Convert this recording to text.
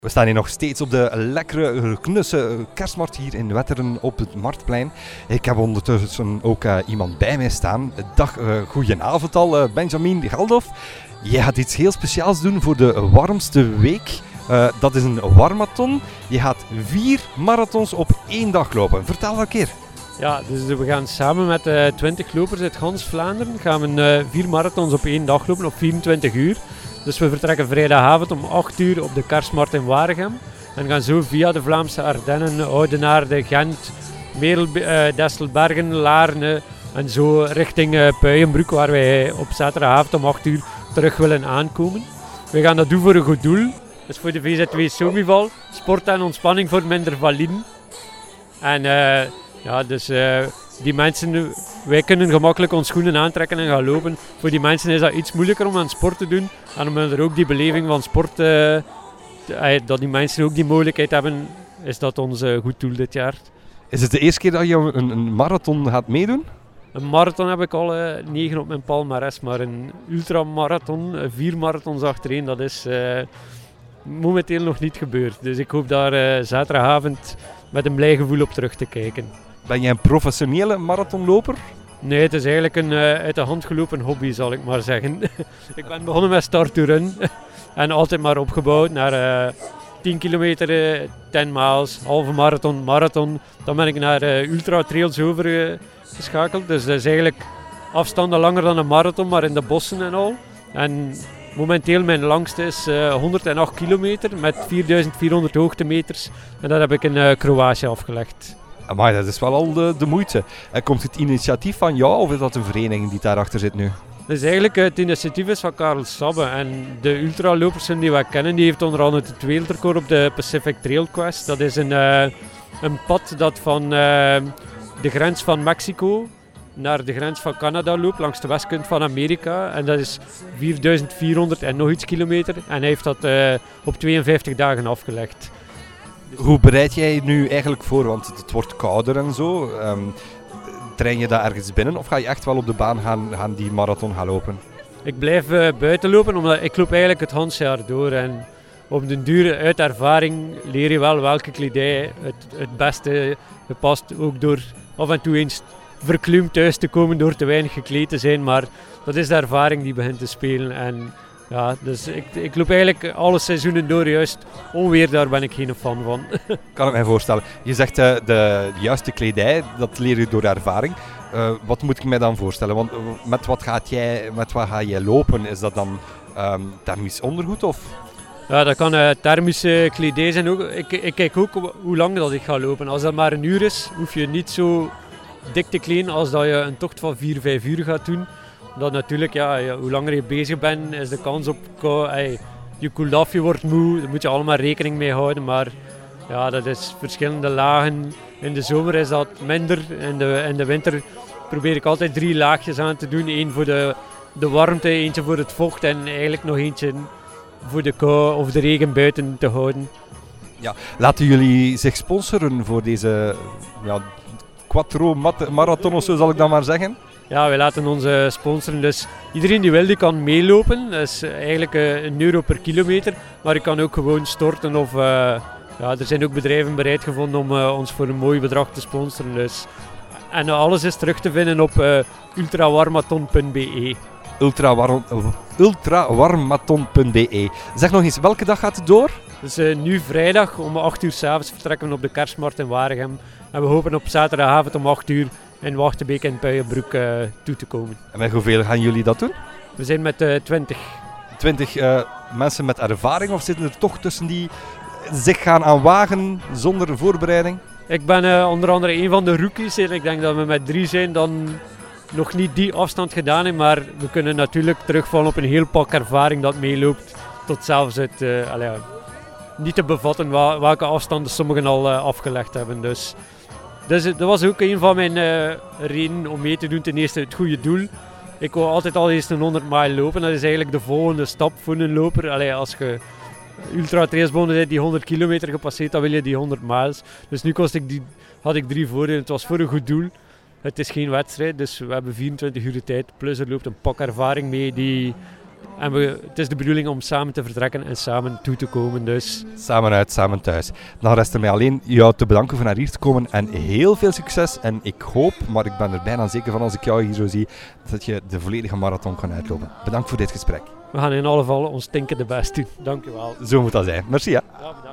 We staan hier nog steeds op de lekkere, knusse kerstmarkt hier in Wetteren op het Marktplein. Ik heb ondertussen ook iemand bij mij staan. Dag, goedenavond al, Benjamin Geldof. Jij gaat iets heel speciaals doen voor de warmste week. Dat is een warmathon. Je gaat 4 marathons op 1 dag lopen. Vertel een keer. Ja, dus we gaan samen met 20 lopers uit gans Vlaanderen gaan we 4 marathons op 1 dag lopen op 24 uur. Dus we vertrekken vrijdagavond om 8 uur op de Kerstmarkt in Waregem. En gaan zo via de Vlaamse Ardennen, Oudenaarde, Gent, Merel, Desselbergen, Laarne en zo richting Puijenbroek, waar wij op zaterdagavond om 8 uur terug willen aankomen. We gaan dat doen voor een goed doel. Dus voor de VZW Somival, sport en ontspanning voor minder valide. En die mensen, wij kunnen gemakkelijk ons schoenen aantrekken en gaan lopen. Voor die mensen is dat iets moeilijker om aan sport te doen. En om er ook die beleving van sport, dat die mensen ook die mogelijkheid hebben, is dat ons goed doel dit jaar. Is het de eerste keer dat je een marathon gaat meedoen? Een marathon heb ik al 9 op mijn palmares, maar een ultramarathon, 4 marathons achtereen, dat is momenteel nog niet gebeurd. Dus ik hoop daar zaterdagavond met een blij gevoel op terug te kijken. Ben jij een professionele marathonloper? Nee, het is eigenlijk een uit de hand gelopen hobby, zal ik maar zeggen. Ik ben begonnen met start to run en altijd maar opgebouwd naar 10 kilometer, 10 miles, halve marathon, marathon. Dan ben ik naar ultra trails overgeschakeld. Dus dat is eigenlijk afstanden langer dan een marathon, maar in de bossen en al. En momenteel mijn langste is 108 kilometer met 4400 hoogtemeters. En dat heb ik in Kroatië afgelegd. Amai, dat is wel al de moeite. Komt het initiatief van jou of is dat een vereniging die daarachter zit nu? Dus eigenlijk het initiatief is van Karel Sabbe en de ultralopers die we kennen, die heeft onder andere het wereldrecord op de Pacific Trail Quest. Dat is een pad dat van de grens van Mexico naar de grens van Canada loopt, langs de westkant van Amerika. En dat is 4400 en nog iets kilometer. En hij heeft dat op 52 dagen afgelegd. Hoe bereid jij je nu eigenlijk voor? Want het wordt kouder en zo. Train je daar ergens binnen of ga je echt wel op de baan gaan die marathon gaan lopen? Ik blijf buiten lopen, omdat ik loop eigenlijk het handjaar door. En op den duur uit ervaring leer je wel welke kledij het beste past. Ook door af en toe eens verkleumd thuis te komen door te weinig gekleed te zijn. Maar dat is de ervaring die begint te spelen. En ja, dus ik loop eigenlijk alle seizoenen door, juist onweer, daar ben ik geen fan van. Kan ik mij voorstellen. Je zegt de juiste kledij, dat leer je door ervaring. Wat moet ik mij dan voorstellen? Want met wat ga jij lopen? Is dat dan thermisch ondergoed of? Ja, dat kan thermische kledij zijn ook. Ik kijk ook hoe lang dat ik ga lopen. Als dat maar een uur is, hoef je niet zo dik te kleden als dat je een tocht van 4-5 uur gaat doen. Dat natuurlijk, hoe langer je bezig bent, is de kans op je koelt af, je wordt moe, daar moet je allemaal rekening mee houden. Maar ja, dat is verschillende lagen. In de zomer is dat minder. In de winter probeer ik altijd 3 laagjes aan te doen. 1 voor de warmte, eentje voor het vocht en eigenlijk nog eentje voor de kou of de regen buiten te houden. Ja, laten jullie zich sponsoren voor deze Quattro Marathon of zo, zal ik dan maar zeggen? Ja, wij laten ons sponsoren. Dus iedereen die wil, die kan meelopen. Dat is eigenlijk €1 per kilometer. Maar je kan ook gewoon storten. Of, er zijn ook bedrijven bereid gevonden om ons voor een mooi bedrag te sponsoren. Dus. En alles is terug te vinden op ultrawarmathon.be. Ultrawarmathon.be. Zeg nog eens, welke dag gaat het door? Dus nu vrijdag om 8 uur 's avonds vertrekken we op de Kerstmarkt in Waregem. En we hopen op zaterdagavond om 8 uur in Wachtenbeek en Puijenbroek toe te komen. En met hoeveel gaan jullie dat doen? We zijn met 20. 20 mensen met ervaring of zitten er toch tussen die zich gaan aan wagen zonder voorbereiding? Ik ben onder andere een van de rookies. Ik denk dat we met 3 zijn dan nog niet die afstand gedaan hebben. Maar we kunnen natuurlijk terugvallen op een heel pak ervaring dat meeloopt. Tot zelfs het niet te bevatten welke afstanden sommigen al afgelegd hebben. Dus dat was ook een van mijn redenen om mee te doen. Ten eerste het goede doel. Ik wil altijd al eens een 100 mijl lopen. Dat is eigenlijk de volgende stap voor een loper. Als je ultra trailsbonden bent die 100 kilometer gepasseerd, dan wil je die 100 miles. Dus nu had ik 3 voordelen. Het was voor een goed doel. Het is geen wedstrijd, dus we hebben 24 uur de tijd. Plus er loopt een pak ervaring mee die En het is de bedoeling om samen te vertrekken en samen toe te komen. Dus. Samen uit, samen thuis. Dan rest er mij alleen jou te bedanken voor naar hier te komen en heel veel succes. En ik hoop, maar ik ben er bijna zeker van als ik jou hier zo zie, dat je de volledige marathon kan uitlopen. Bedankt voor dit gesprek. We gaan in alle gevallen ons stinkende best doen. Dank u wel. Zo moet dat zijn. Merci. Hè. Ja, bedankt.